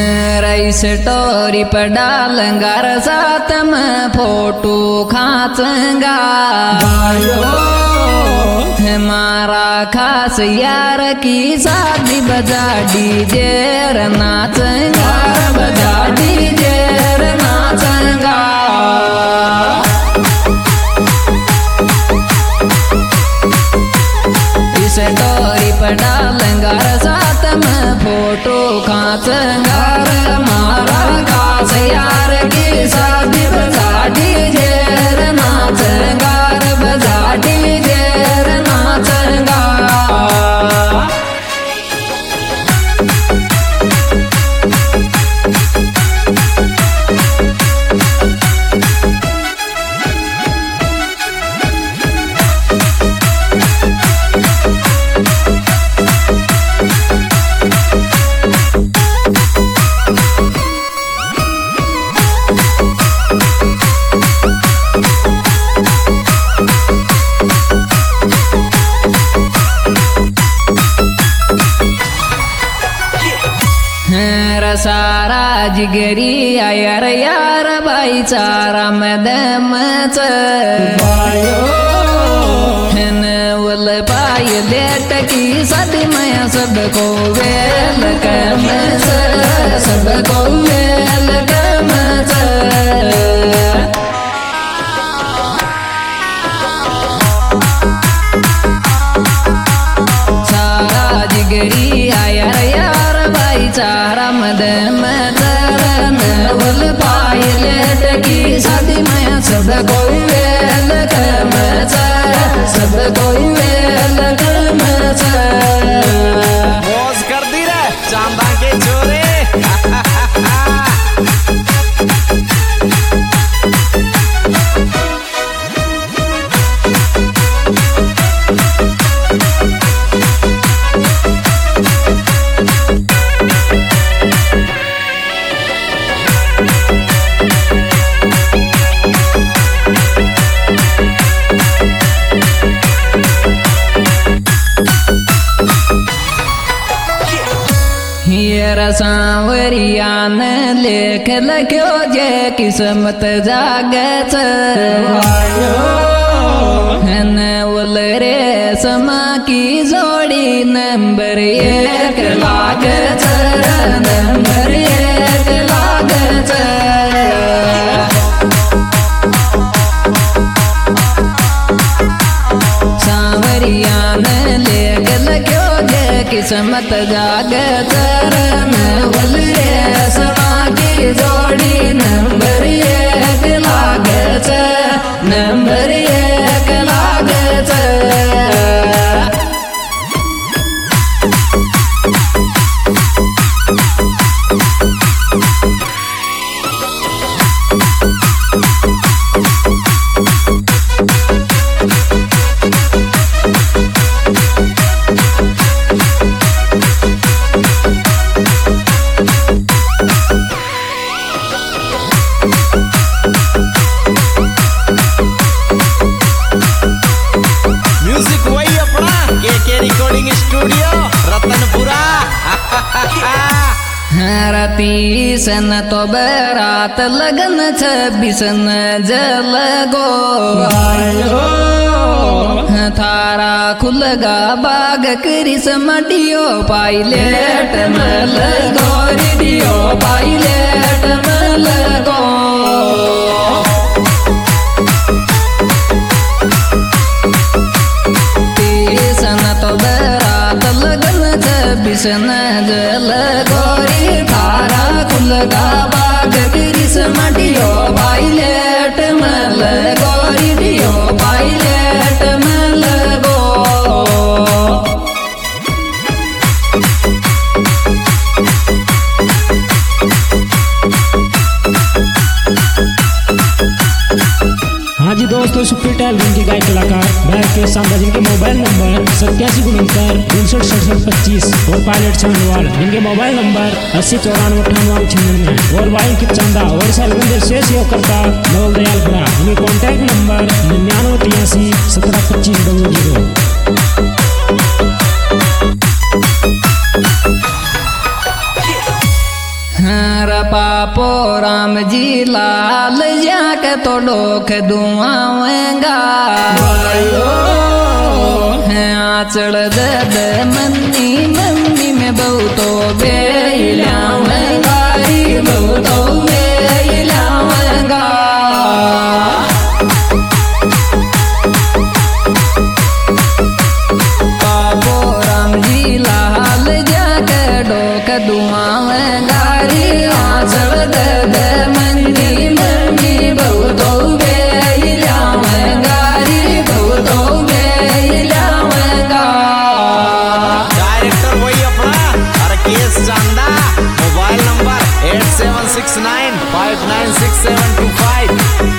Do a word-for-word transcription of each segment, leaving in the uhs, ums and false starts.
Rice story पर डालूंगा साथ में फोटो खाचूंगा हमारा खास यार की शादी बजा डीजे नाचूंगा बजा डीजे नाचूंगा इस स्टोरी पर डालूंगा साथ में फोटो खाचूंगा हमारा खास यार की शादी बजा डीजे नाचूंगा बजा डीजे नाचूंगा सारा जिगरी यार यार भाईचारा मदमच उल पाय लेट की सदी में सबको वेल कम सबको वेल कम सारा जिगरी यार यार भाईचारा मदम उल पाय लेट की शादी में सब कोई वेल कम सब कोई वेल कम मौज कर दी रे चांदा के छोरे सांवरिया ने लेख लख्यो जे किस्मत जागत उल रे समा की जोड़ी नंबर एक लागत नंबर एक लागत सांवरिया ने लेख लख्यो जे किस्मत जागत उल रे समा की जोड़ी नंबर एक लागत नंबर एक लागत रतीस न तो बरात लगन छब्बीस न जल गो थारा खुलगा बाग क्रिस मडियो पाइलेट मल गोरिडियो पाइलेट मल गो तीस न तो बरात लगन छब्बीस न जल गोरी थारा खुलगा बाग क्रिस मडियो पाइलेट मल गोरिडियो पाइलेट मल गो हाँ जी दोस्तों, सुपर टैलेंट के गायक कलाकार मैं के सामने जिनके मोबाइल नंबर सत्तासी उनहत्तर उनसठ सड़सठ पच्चीस और पायलट छानवाल जिनके मोबाइल नंबर अस्सी चौरानवे अठानवे छियानवे और वाइन की चंदा और सैलगंज से सेव करता नवल दयालपुरा। उनके कॉन्टैक्ट नंबर निन्यानवे तिरासी सत्रह पच्चीस डबल जीरो। हर पापो राम जी लाल जाके तो डोख दुआवेंगा आचड़ दे दे मन्नी मन्नी में बहुतो बेलावेंगा बहुतो बेलावेंगा पापो राम जी लाल जाके डोख दुआवेंगा आचड़ दे दे मन्नी मन्नी बहुतो बेलावेंगा बहुतो बेलावेंगा। डायरेक्टर वही अपना Rakesh Chanda, mobile number eight seven six nine five nine six seven two five.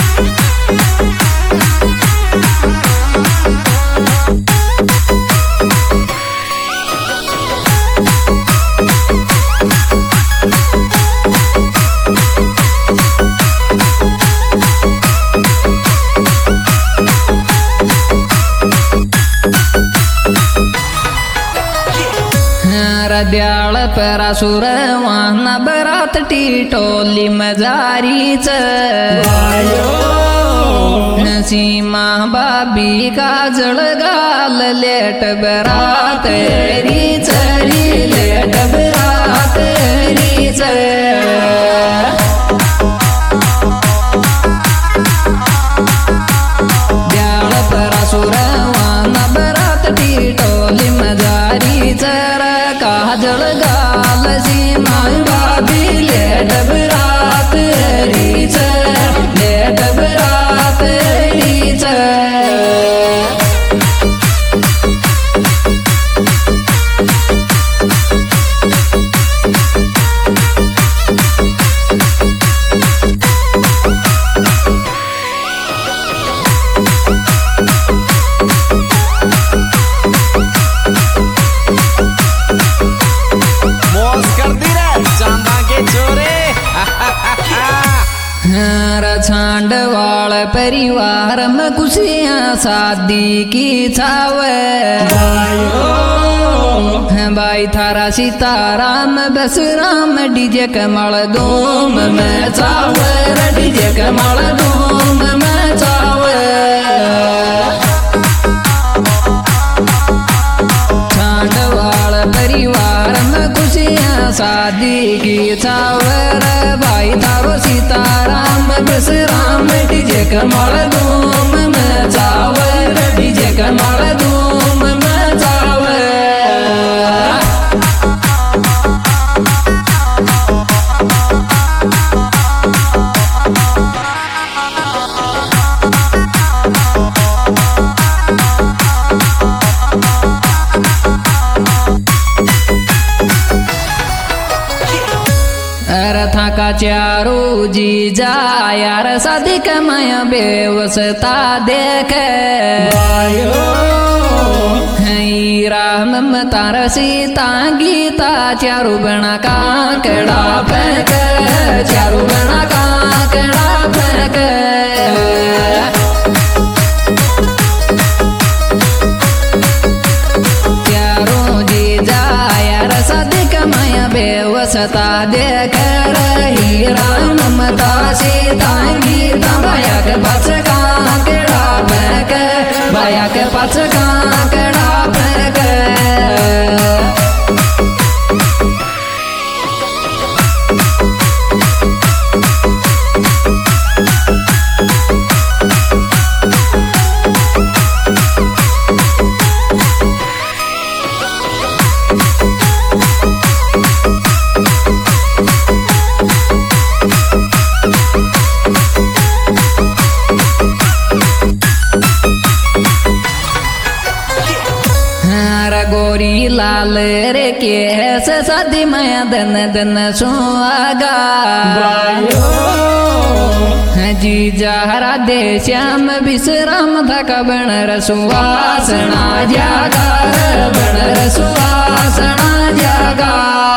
दयाळ परासुर वाहना बरात टिटोली मजारीच सीमा बाबी काजळ गाल लेट बरात रीच री लेट बरात रीच दयाळ परासुर वाहना बरात टिटोली मजारीच काजळ गाल सीमा बाबी लेट बरात रीच लेट बरात रीच छांडवाल परिवार में खुशियाँ शादी की छावे भाई थारा सीताराम बस राम डीजे कमल धूम में छावे डीजे कमल धूम में छावे छांडवाल परिवार में खुशियाँ शादी की छावर भाई थारो सीताराम बस राम डीजे कमल धूम में छावर डीजे कमल धूम में छावर। रथा का चारू जी जा यार शादी कमाया बेवसता देखे राम मतार सीता गीता चारू बना का कड़ा फेंक चारू बना का कड़ा फेंक चारू जी जा यार शादी कमाया बेवसता देख रही राम मता सीता गीता बाया के पास कांकड़ा फेंक बाया के पास कांकड़ा फेंक गोरी लाल रे के से शादी माया दन दन सुहागा जी जहरा दे श्याम विश्राम थका बण रसुवासना जागा बण रसुवासना जागा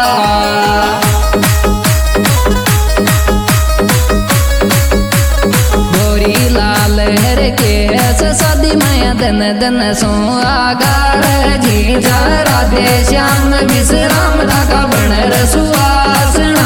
गोरी लाल रे के से शादी माया दन दन सुहागा जी जहरा दे श्याम विश्राम थका बण रसुवासना